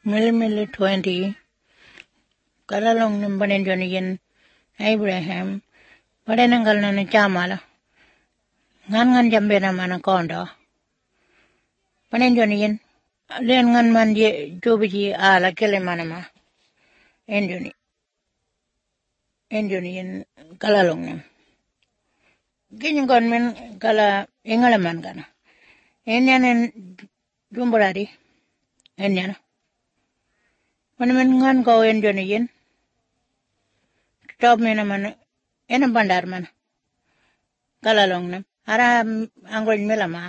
Mil 20, kalalong ng Banenjonian, Abraham, padenanggal na ni Chamala, ngan jambe naman ang kondo. Banenjonian, len ngan man jubiji ala kele manama, Enjonian kalalong nam. Ginyan men kala ingalaman kana. Enyanen jumburadi, enyana. Manaman ngan ko Enjonian, stop me naman, enang bandar man. Kalalong nam. Ara angol melama.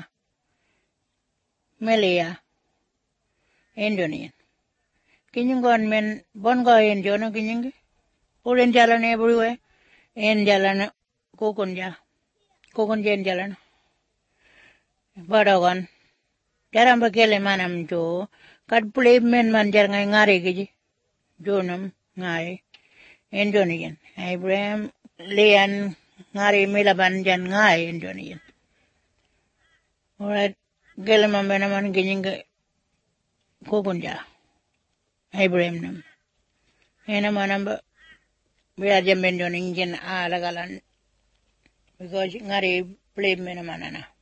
Melia. Enjonian. Kinyan men bon ko enjono kinyan. Ulen jalan everywhere. En jalan kukunja en jalan. Badawan. Jaran bakele manam jo. Kad pulip men man jar ngai ngare giji. Jonam ngare. Enjonian. Abraham lean ngare milaban jan ngai Enjonian. Alright. Gele man benaman kinyan kukunja. Abraham nam. Ena manam biar jam benjoning jen alagalan because ngari play mena manana.